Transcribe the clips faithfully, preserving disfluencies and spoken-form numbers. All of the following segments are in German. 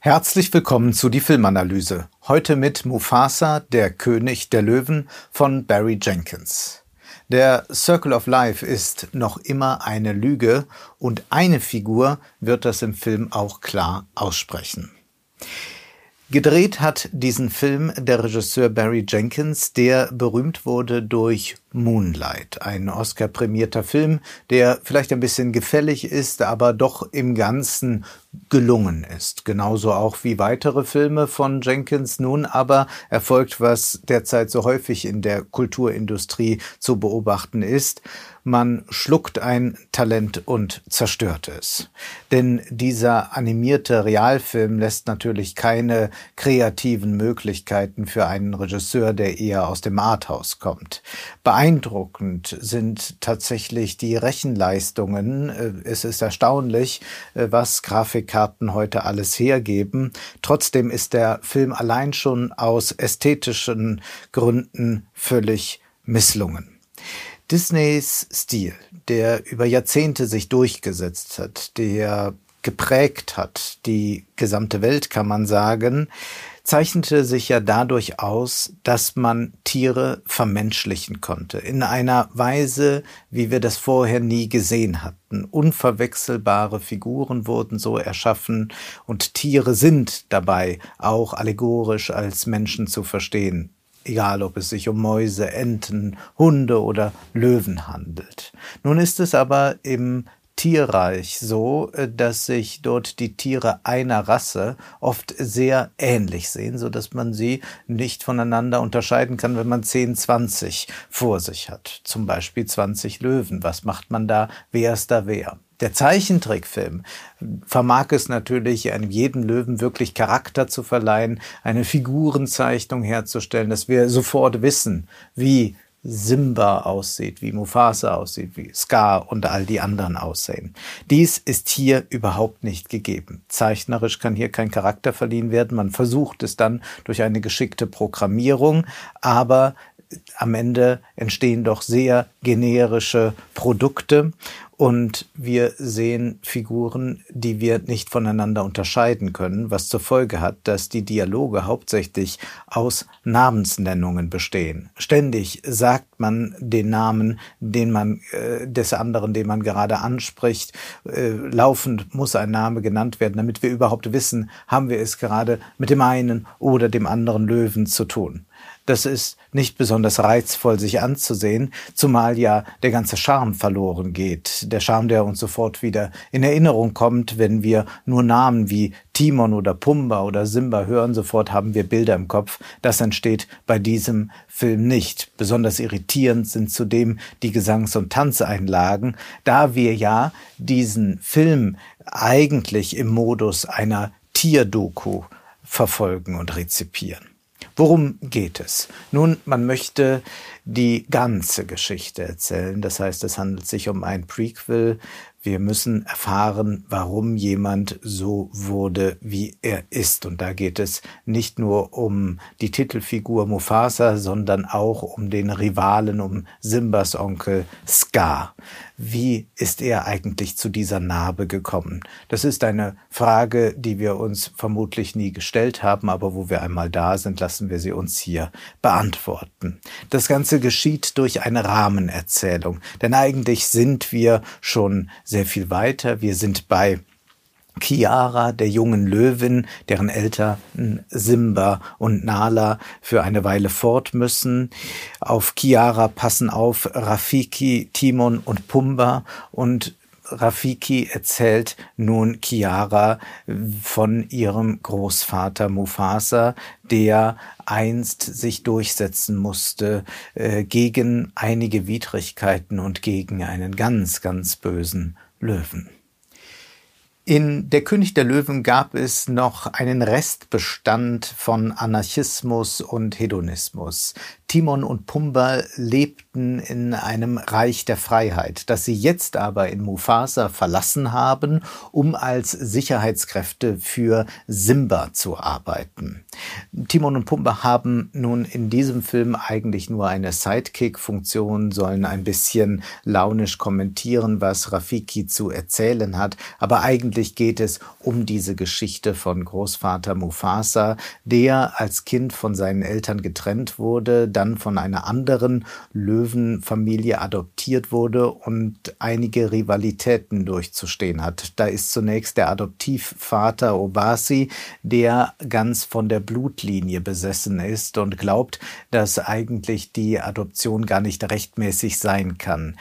Herzlich willkommen zu die Filmanalyse. Heute mit Mufasa, der König der Löwen von Barry Jenkins. Der Circle of Life ist noch immer eine Lüge und eine Figur wird das im Film auch klar aussprechen. Gedreht hat diesen Film der Regisseur Barry Jenkins, der berühmt wurde durch Moonlight, ein Oscar-prämierter Film, der vielleicht ein bisschen gefällig ist, aber doch im Ganzen gelungen ist. Genauso auch wie weitere Filme von Jenkins. Nun aber erfolgt, was derzeit so häufig in der Kulturindustrie zu beobachten ist: Man schluckt ein Talent und zerstört es. Denn dieser animierte Realfilm lässt natürlich keine kreativen Möglichkeiten für einen Regisseur, der eher aus dem Arthouse kommt. Beeindruckend sind tatsächlich die Rechenleistungen. Es ist erstaunlich, was Grafikkarten heute alles hergeben. Trotzdem ist der Film allein schon aus ästhetischen Gründen völlig misslungen. Disneys Stil, der über Jahrzehnte sich durchgesetzt hat, der geprägt hat, die gesamte Welt, kann man sagen, zeichnete sich ja dadurch aus, dass man Tiere vermenschlichen konnte. In einer Weise, wie wir das vorher nie gesehen hatten. Unverwechselbare Figuren wurden so erschaffen und Tiere sind dabei auch allegorisch als Menschen zu verstehen. Egal, ob es sich um Mäuse, Enten, Hunde oder Löwen handelt. Nun ist es aber im Tierreich so, dass sich dort die Tiere einer Rasse oft sehr ähnlich sehen, so dass man sie nicht voneinander unterscheiden kann, wenn man zehn, zwanzig vor sich hat. Zum Beispiel zwanzig Löwen. Was macht man da? Wer ist da wer? Der Zeichentrickfilm vermag es natürlich, einem jeden Löwen wirklich Charakter zu verleihen, eine Figurenzeichnung herzustellen, dass wir sofort wissen, wie Simba aussieht, wie Mufasa aussieht, wie Scar und all die anderen aussehen. Dies ist hier überhaupt nicht gegeben. Zeichnerisch kann hier kein Charakter verliehen werden. Man versucht es dann durch eine geschickte Programmierung, aber am Ende entstehen doch sehr generische Produkte und wir sehen Figuren, die wir nicht voneinander unterscheiden können, was zur Folge hat, dass die Dialoge hauptsächlich aus Namensnennungen bestehen. Ständig sagt man den Namen, den man äh, des anderen, den man gerade anspricht. Äh, laufend muss ein Name genannt werden, damit wir überhaupt wissen, haben wir es gerade mit dem einen oder dem anderen Löwen zu tun. Das ist nicht besonders reizvoll, sich anzusehen, zumal ja der ganze Charme verloren geht. Der Charme, der uns sofort wieder in Erinnerung kommt, wenn wir nur Namen wie Timon oder Pumba oder Simba hören, sofort haben wir Bilder im Kopf. Das entsteht bei diesem Film nicht. Besonders irritierend sind zudem die Gesangs- und Tanzeinlagen, da wir ja diesen Film eigentlich im Modus einer Tierdoku verfolgen und rezipieren. Worum geht es? Nun, man möchte die ganze Geschichte erzählen. Das heißt, es handelt sich um ein Prequel. Wir müssen erfahren, warum jemand so wurde, wie er ist. Und da geht es nicht nur um die Titelfigur Mufasa, sondern auch um den Rivalen, um Simbas Onkel Scar. Wie ist er eigentlich zu dieser Narbe gekommen? Das ist eine Frage, die wir uns vermutlich nie gestellt haben, aber wo wir einmal da sind, lassen wir sie uns hier beantworten. Das Ganze geschieht durch eine Rahmenerzählung, denn eigentlich sind wir schon sehr viel weiter. Wir sind bei Kiara, der jungen Löwin, deren Eltern Simba und Nala für eine Weile fort müssen. Auf Kiara passen auf Rafiki, Timon und Pumba, und Rafiki erzählt nun Kiara von ihrem Großvater Mufasa, der einst sich durchsetzen musste äh, gegen einige Widrigkeiten und gegen einen ganz, ganz bösen Löwen. In Der König der Löwen gab es noch einen Restbestand von Anarchismus und Hedonismus. Timon und Pumba lebten in einem Reich der Freiheit, das sie jetzt aber in Mufasa verlassen haben, um als Sicherheitskräfte für Simba zu arbeiten. Timon und Pumba haben nun in diesem Film eigentlich nur eine Sidekick-Funktion, sollen ein bisschen launisch kommentieren, was Rafiki zu erzählen hat, aber eigentlich Eigentlich geht es um diese Geschichte von Großvater Mufasa, der als Kind von seinen Eltern getrennt wurde, dann von einer anderen Löwenfamilie adoptiert wurde und einige Rivalitäten durchzustehen hat. Da ist zunächst der Adoptivvater Obasi, der ganz von der Blutlinie besessen ist und glaubt, dass eigentlich die Adoption gar nicht rechtmäßig sein kann.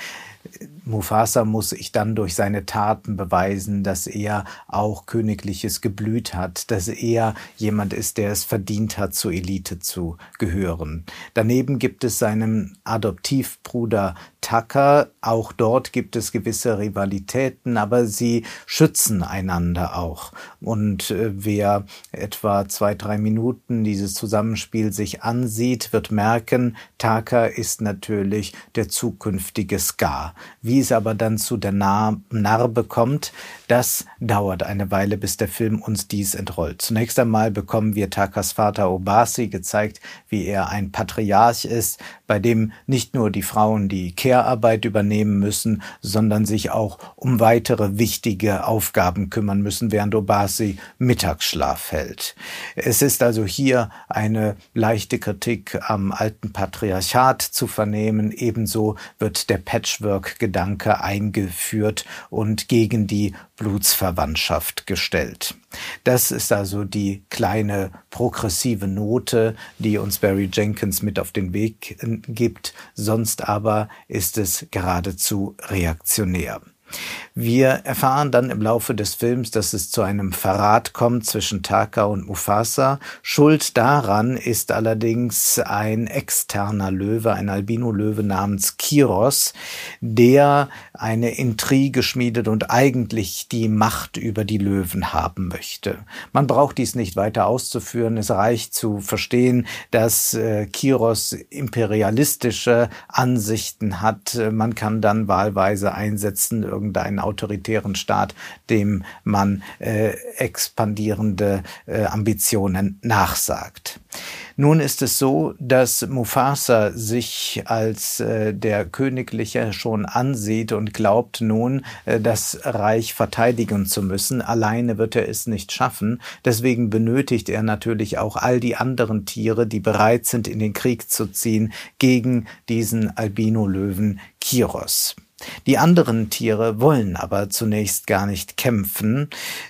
Mufasa muss sich dann durch seine Taten beweisen, dass er auch Königliches Geblüt hat, dass er jemand ist, der es verdient hat, zur Elite zu gehören. Daneben gibt es seinen Adoptivbruder Taka. Auch dort gibt es gewisse Rivalitäten, aber sie schützen einander auch. Und äh, wer etwa zwei, drei Minuten dieses Zusammenspiel sich ansieht, wird merken, Taka ist natürlich der zukünftige Scar. Wie es aber dann zu der Nar- Narbe kommt, das dauert eine Weile, bis der Film uns dies entrollt. Zunächst einmal bekommen wir Takas Vater Obasi gezeigt, wie er ein Patriarch ist, bei dem nicht nur die Frauen die Care-Arbeit übernehmen müssen, sondern sich auch um weitere wichtige Aufgaben kümmern müssen, während Obasi Mittagsschlaf hält. Es ist also hier eine leichte Kritik am alten Patriarchat zu vernehmen. Ebenso wird der Patchwork-Gedanke eingeführt und gegen die Blutsverwandtschaft gestellt. Das ist also die kleine progressive Note, die uns Barry Jenkins mit auf den Weg gibt. Sonst aber ist es geradezu reaktionär. Wir erfahren dann im Laufe des Films, dass es zu einem Verrat kommt zwischen Taka und Mufasa. Schuld daran ist allerdings ein externer Löwe, ein Albino-Löwe namens Kiros, der eine Intrige schmiedet und eigentlich die Macht über die Löwen haben möchte. Man braucht dies nicht weiter auszuführen. Es reicht zu verstehen, dass äh, Kiros imperialistische Ansichten hat. Man kann dann wahlweise einsetzen, irgendeinen autoritären Staat, dem man äh, expandierende äh, Ambitionen nachsagt. Nun ist es so, dass Mufasa sich als äh, der Königliche schon ansieht und glaubt nun, äh, das Reich verteidigen zu müssen. Alleine wird er es nicht schaffen. Deswegen benötigt er natürlich auch all die anderen Tiere, die bereit sind, in den Krieg zu ziehen gegen diesen Albino-Löwen Kiros. Die anderen Tiere wollen aber zunächst gar nicht kämpfen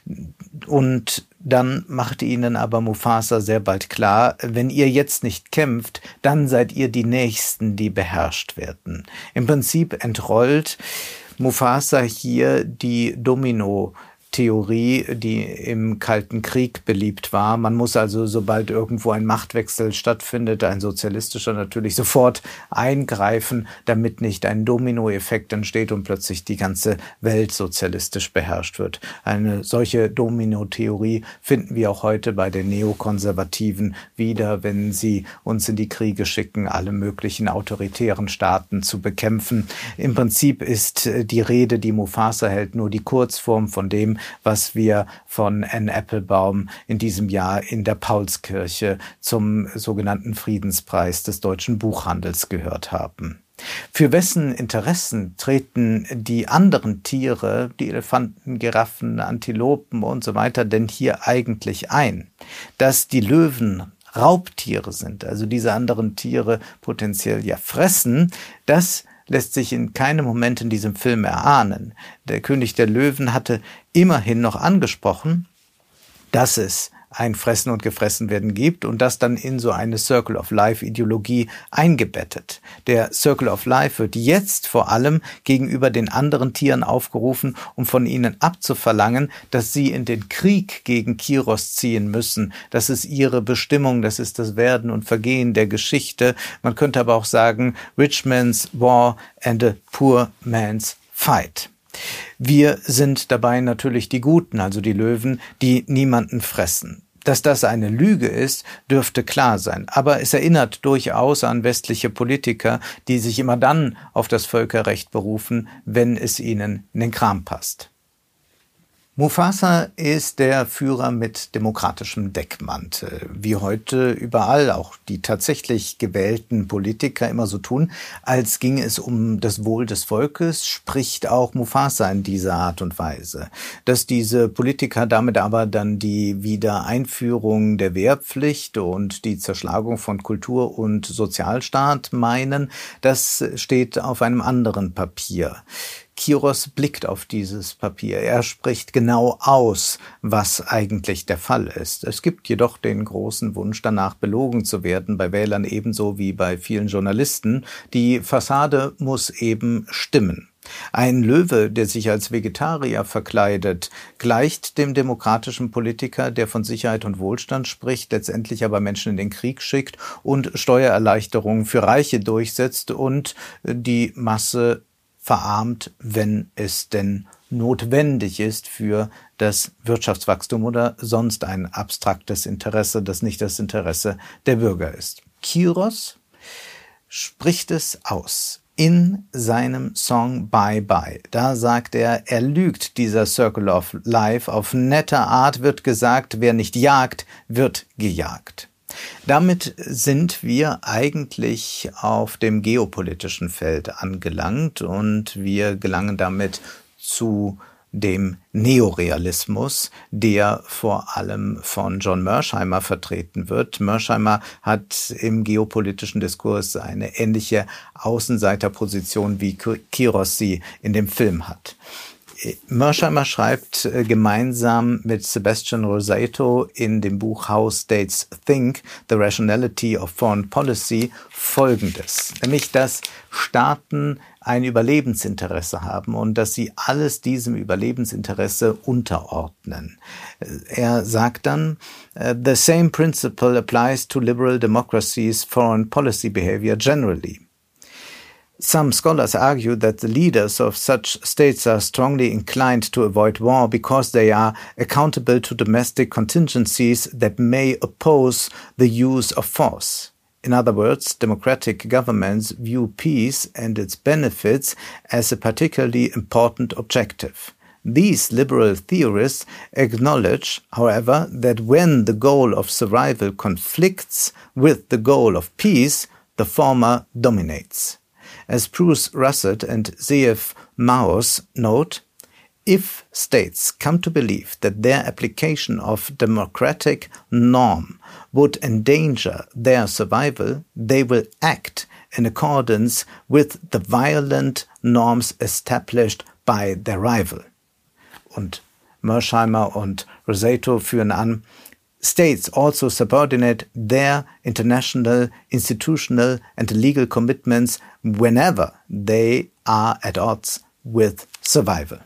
und dann macht ihnen aber Mufasa sehr bald klar, wenn ihr jetzt nicht kämpft, dann seid ihr die Nächsten, die beherrscht werden. Im Prinzip entrollt Mufasa hier die Domino- Theorie, die im Kalten Krieg beliebt war. Man muss also, sobald irgendwo ein Machtwechsel stattfindet, ein sozialistischer natürlich, sofort eingreifen, damit nicht ein Dominoeffekt entsteht und plötzlich die ganze Welt sozialistisch beherrscht wird. Eine solche Domino-Theorie finden wir auch heute bei den Neokonservativen wieder, wenn sie uns in die Kriege schicken, alle möglichen autoritären Staaten zu bekämpfen. Im Prinzip ist die Rede, die Mufasa hält, nur die Kurzform von dem, was wir von Anne Applebaum in diesem Jahr in der Paulskirche zum sogenannten Friedenspreis des deutschen Buchhandels gehört haben. Für wessen Interessen treten die anderen Tiere, die Elefanten, Giraffen, Antilopen und so weiter, denn hier eigentlich ein? Dass die Löwen Raubtiere sind, also diese anderen Tiere potenziell ja fressen, das lässt sich in keinem Moment in diesem Film erahnen. Der König der Löwen hatte immerhin noch angesprochen, dass es ein Fressen und Gefressenwerden gibt und das dann in so eine Circle of Life-Ideologie eingebettet. Der Circle of Life wird jetzt vor allem gegenüber den anderen Tieren aufgerufen, um von ihnen abzuverlangen, dass sie in den Krieg gegen Kiros ziehen müssen. Das ist ihre Bestimmung, das ist das Werden und Vergehen der Geschichte. Man könnte aber auch sagen, Rich Man's War and a Poor Man's Fight. Wir sind dabei natürlich die Guten, also die Löwen, die niemanden fressen. Dass das eine Lüge ist, dürfte klar sein. Aber es erinnert durchaus an westliche Politiker, die sich immer dann auf das Völkerrecht berufen, wenn es ihnen in den Kram passt. Mufasa ist der Führer mit demokratischem Deckmantel, wie heute überall auch die tatsächlich gewählten Politiker immer so tun, als ginge es um das Wohl des Volkes, spricht auch Mufasa in dieser Art und Weise. Dass diese Politiker damit aber dann die Wiedereinführung der Wehrpflicht und die Zerschlagung von Kultur und Sozialstaat meinen, das steht auf einem anderen Papier. Kiros blickt auf dieses Papier. Er spricht genau aus, was eigentlich der Fall ist. Es gibt jedoch den großen Wunsch danach, belogen zu werden, bei Wählern ebenso wie bei vielen Journalisten. Die Fassade muss eben stimmen. Ein Löwe, der sich als Vegetarier verkleidet, gleicht dem demokratischen Politiker, der von Sicherheit und Wohlstand spricht, letztendlich aber Menschen in den Krieg schickt und Steuererleichterungen für Reiche durchsetzt und die Masse verarmt, wenn es denn notwendig ist für das Wirtschaftswachstum oder sonst ein abstraktes Interesse, das nicht das Interesse der Bürger ist. Kiros spricht es aus in seinem Song Bye Bye. Da sagt er, er lügt, dieser Circle of Life. Auf nette Art wird gesagt, wer nicht jagt, wird gejagt. Damit sind wir eigentlich auf dem geopolitischen Feld angelangt und wir gelangen damit zu dem Neorealismus, der vor allem von John Mearsheimer vertreten wird. Mearsheimer hat im geopolitischen Diskurs eine ähnliche Außenseiterposition, wie Kiros sie in dem Film hat. Mearsheimer schreibt äh, gemeinsam mit Sebastian Rosato in dem Buch How States Think, The Rationality of Foreign Policy Folgendes, nämlich dass Staaten ein Überlebensinteresse haben und dass sie alles diesem Überlebensinteresse unterordnen. Er sagt dann, The same principle applies to liberal democracies' foreign policy behavior generally. Some scholars argue that the leaders of such states are strongly inclined to avoid war because they are accountable to domestic contingencies that may oppose the use of force. In other words, democratic governments view peace and its benefits as a particularly important objective. These liberal theorists acknowledge, however, that when the goal of survival conflicts with the goal of peace, the former dominates. As Bruce Russett and Zeev Maus note, if states come to believe that their application of democratic norm would endanger their survival, they will act in accordance with the violent norms established by their rival. Und Mearsheimer und Rosato führen an, States also subordinate their international, institutional and legal commitments whenever they are at odds with survival.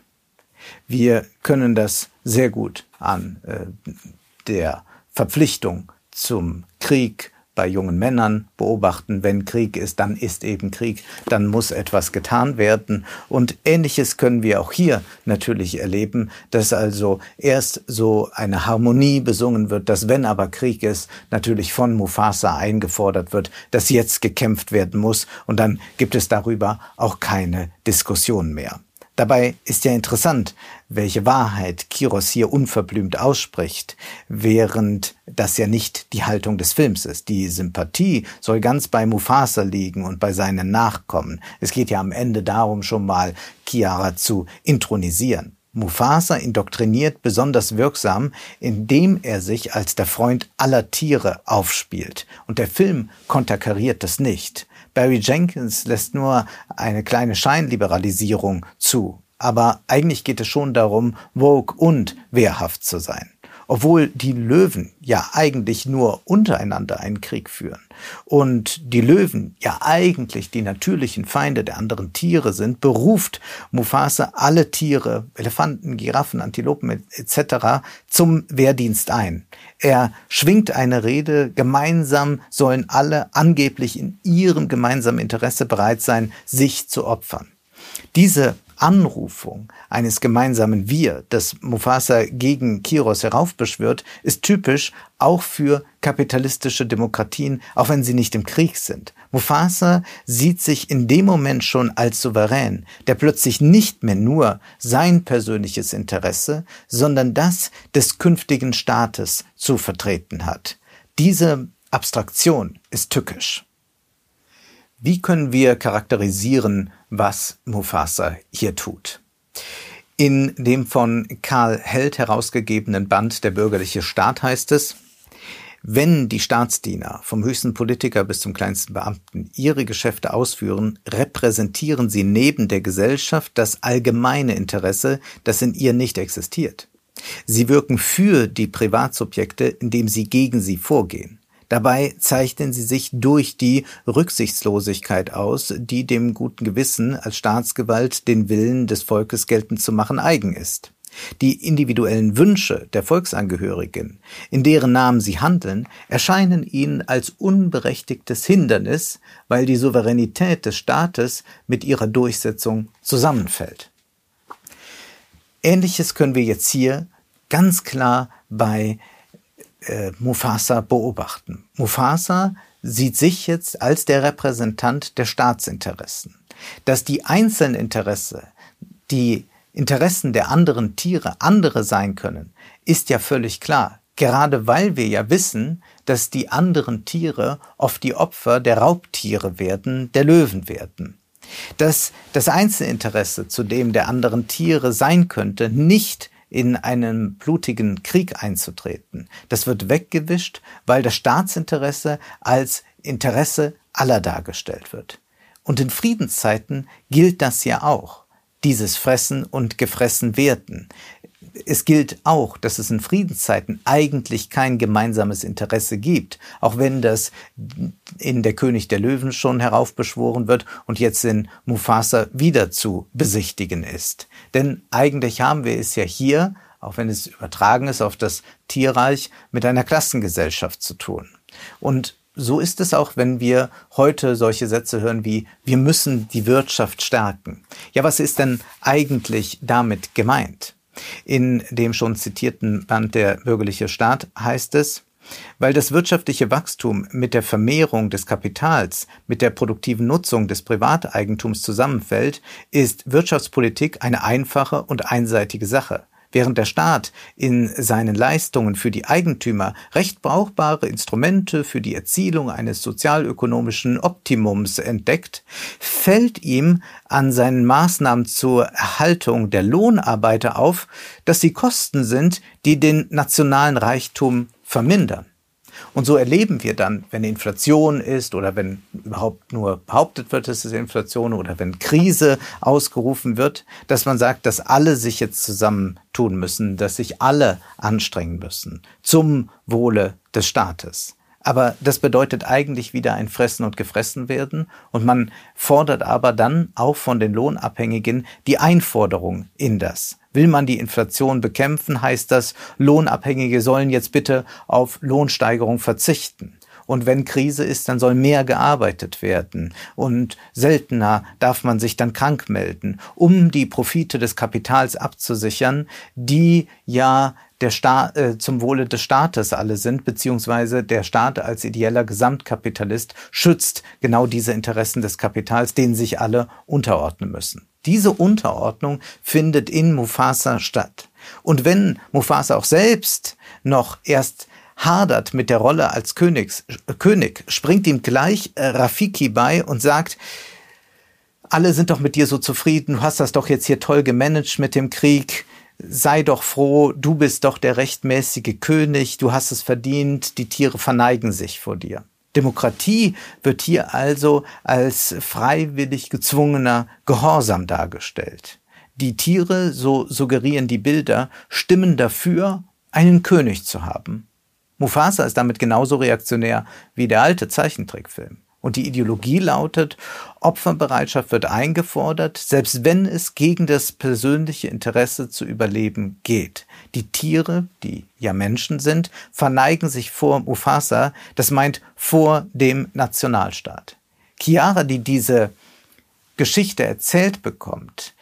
Wir können das sehr gut an äh, der Verpflichtung zum Krieg bei jungen Männern beobachten. Wenn Krieg ist, dann ist eben Krieg, dann muss etwas getan werden. Und Ähnliches können wir auch hier natürlich erleben, dass also erst so eine Harmonie besungen wird, dass wenn aber Krieg ist, natürlich von Mufasa eingefordert wird, dass jetzt gekämpft werden muss und dann gibt es darüber auch keine Diskussion mehr. Dabei ist ja interessant, welche Wahrheit Kiros hier unverblümt ausspricht, während das ja nicht die Haltung des Films ist. Die Sympathie soll ganz bei Mufasa liegen und bei seinen Nachkommen. Es geht ja am Ende darum, schon mal Kiara zu intronisieren. Mufasa indoktriniert besonders wirksam, indem er sich als der Freund aller Tiere aufspielt. Und der Film konterkariert das nicht. Barry Jenkins lässt nur eine kleine Scheinliberalisierung zu. Aber eigentlich geht es schon darum, woke und wehrhaft zu sein. Obwohl die Löwen ja eigentlich nur untereinander einen Krieg führen und die Löwen ja eigentlich die natürlichen Feinde der anderen Tiere sind, beruft Mufasa alle Tiere, Elefanten, Giraffen, Antilopen et cetera zum Wehrdienst ein. Er schwingt eine Rede, gemeinsam sollen alle angeblich in ihrem gemeinsamen Interesse bereit sein, sich zu opfern. Diese Anrufung eines gemeinsamen Wir, das Mufasa gegen Kiros heraufbeschwört, ist typisch auch für kapitalistische Demokratien, auch wenn sie nicht im Krieg sind. Mufasa sieht sich in dem Moment schon als Souverän, der plötzlich nicht mehr nur sein persönliches Interesse, sondern das des künftigen Staates zu vertreten hat. Diese Abstraktion ist tückisch. Wie können wir charakterisieren, was Mufasa hier tut? In dem von Karl Held herausgegebenen Band Der bürgerliche Staat heißt es: Wenn die Staatsdiener, vom höchsten Politiker bis zum kleinsten Beamten, ihre Geschäfte ausführen, repräsentieren sie neben der Gesellschaft das allgemeine Interesse, das in ihr nicht existiert. Sie wirken für die Privatsubjekte, indem sie gegen sie vorgehen. Dabei zeichnen sie sich durch die Rücksichtslosigkeit aus, die dem guten Gewissen als Staatsgewalt den Willen des Volkes geltend zu machen eigen ist. Die individuellen Wünsche der Volksangehörigen, in deren Namen sie handeln, erscheinen ihnen als unberechtigtes Hindernis, weil die Souveränität des Staates mit ihrer Durchsetzung zusammenfällt. Ähnliches können wir jetzt hier ganz klar bei äh, Mufasa beobachten. Mufasa sieht sich jetzt als der Repräsentant der Staatsinteressen. Dass die einzelnen Interessen, die Interessen der anderen Tiere andere sein können, ist ja völlig klar. Gerade weil wir ja wissen, dass die anderen Tiere oft die Opfer der Raubtiere werden, der Löwen werden. Dass das Einzelinteresse, zu dem der anderen Tiere sein könnte, nicht in einen blutigen Krieg einzutreten, das wird weggewischt, weil das Staatsinteresse als Interesse aller dargestellt wird. Und in Friedenszeiten gilt das ja auch, dieses Fressen und gefressen werden. Es gilt auch, dass es in Friedenszeiten eigentlich kein gemeinsames Interesse gibt, auch wenn das in Der König der Löwen schon heraufbeschworen wird und jetzt in Mufasa wieder zu besichtigen ist. Denn eigentlich haben wir es ja hier, auch wenn es übertragen ist auf das Tierreich, mit einer Klassengesellschaft zu tun. Und so ist es auch, wenn wir heute solche Sätze hören wie: Wir müssen die Wirtschaft stärken. Ja, was ist denn eigentlich damit gemeint? In dem schon zitierten Band Der bürgerliche Staat heißt es: Weil das wirtschaftliche Wachstum mit der Vermehrung des Kapitals, mit der produktiven Nutzung des Privateigentums zusammenfällt, ist Wirtschaftspolitik eine einfache und einseitige Sache. Während der Staat in seinen Leistungen für die Eigentümer recht brauchbare Instrumente für die Erzielung eines sozialökonomischen Optimums entdeckt, fällt ihm an seinen Maßnahmen zur Erhaltung der Lohnarbeiter auf, dass sie Kosten sind, die den nationalen Reichtum vermindern. Und so erleben wir dann, wenn Inflation ist oder wenn überhaupt nur behauptet wird, es ist Inflation, oder wenn Krise ausgerufen wird, dass man sagt, dass alle sich jetzt zusammentun müssen, dass sich alle anstrengen müssen zum Wohle des Staates. Aber das bedeutet eigentlich wieder ein Fressen und Gefressen werden, und man fordert aber dann auch von den Lohnabhängigen die Einforderung in das. Will man die Inflation bekämpfen, heißt das, Lohnabhängige sollen jetzt bitte auf Lohnsteigerung verzichten. Und wenn Krise ist, dann soll mehr gearbeitet werden. Und seltener darf man sich dann krank melden, um die Profite des Kapitals abzusichern, die ja der Staat, äh, zum Wohle des Staates alle sind, beziehungsweise der Staat als ideeller Gesamtkapitalist schützt genau diese Interessen des Kapitals, denen sich alle unterordnen müssen. Diese Unterordnung findet in Mufasa statt. Und wenn Mufasa auch selbst noch erst hadert mit der Rolle als Königs, äh, König, springt ihm gleich äh, Rafiki bei und sagt: Alle sind doch mit dir so zufrieden, du hast das doch jetzt hier toll gemanagt mit dem Krieg. Sei doch froh, du bist doch der rechtmäßige König, du hast es verdient, die Tiere verneigen sich vor dir. Demokratie wird hier also als freiwillig gezwungener Gehorsam dargestellt. Die Tiere, so suggerieren die Bilder, stimmen dafür, einen König zu haben. Mufasa ist damit genauso reaktionär wie der alte Zeichentrickfilm. Und die Ideologie lautet: Opferbereitschaft wird eingefordert, selbst wenn es gegen das persönliche Interesse zu überleben geht. Die Tiere, die ja Menschen sind, verneigen sich vor Mufasa, das meint vor dem Nationalstaat. Chiara, die diese Geschichte erzählt bekommt,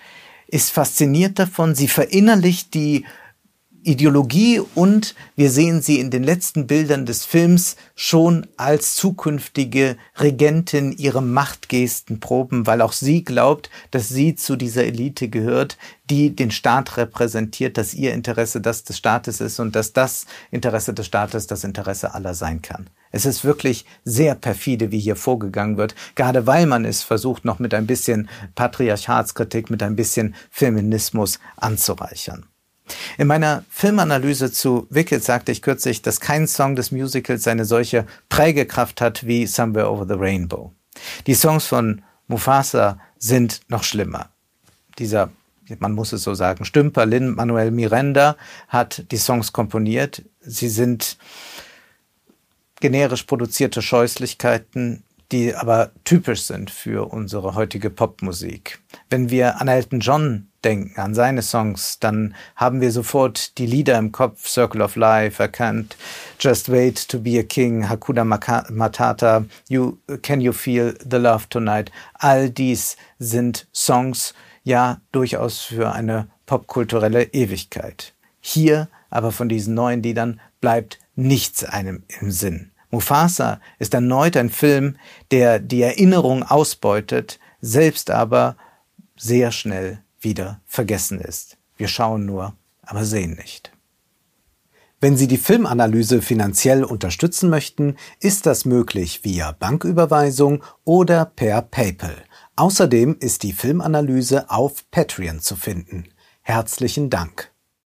ist fasziniert davon, sie verinnerlicht die Ideologie und wir sehen sie in den letzten Bildern des Films schon als zukünftige Regentin ihre Machtgesten proben, weil auch sie glaubt, dass sie zu dieser Elite gehört, die den Staat repräsentiert, dass ihr Interesse das des Staates ist und dass das Interesse des Staates das Interesse aller sein kann. Es ist wirklich sehr perfide, wie hier vorgegangen wird, gerade weil man es versucht, noch mit ein bisschen Patriarchatskritik, mit ein bisschen Feminismus anzureichern. In meiner Filmanalyse zu Wicked sagte ich kürzlich, dass kein Song des Musicals eine solche Prägekraft hat wie Somewhere Over the Rainbow. Die Songs von Mufasa sind noch schlimmer. Dieser, man muss es so sagen, Stümper Lin-Manuel Miranda hat die Songs komponiert. Sie sind generisch produzierte Scheußlichkeiten, die aber typisch sind für unsere heutige Popmusik. Wenn wir an Elton John denken, an seine Songs, dann haben wir sofort die Lieder im Kopf, Circle of Life, I Can't Just Wait to be a King, Hakuna Matata, you, Can You Feel the Love Tonight. All dies sind Songs, ja, durchaus für eine popkulturelle Ewigkeit. Hier aber von diesen neuen Liedern bleibt nichts einem im Sinn. Mufasa ist erneut ein Film, der die Erinnerung ausbeutet, selbst aber sehr schnell wieder vergessen ist. Wir schauen nur, aber sehen nicht. Wenn Sie die Filmanalyse finanziell unterstützen möchten, ist das möglich via Banküberweisung oder per PayPal. Außerdem ist die Filmanalyse auf Patreon zu finden. Herzlichen Dank.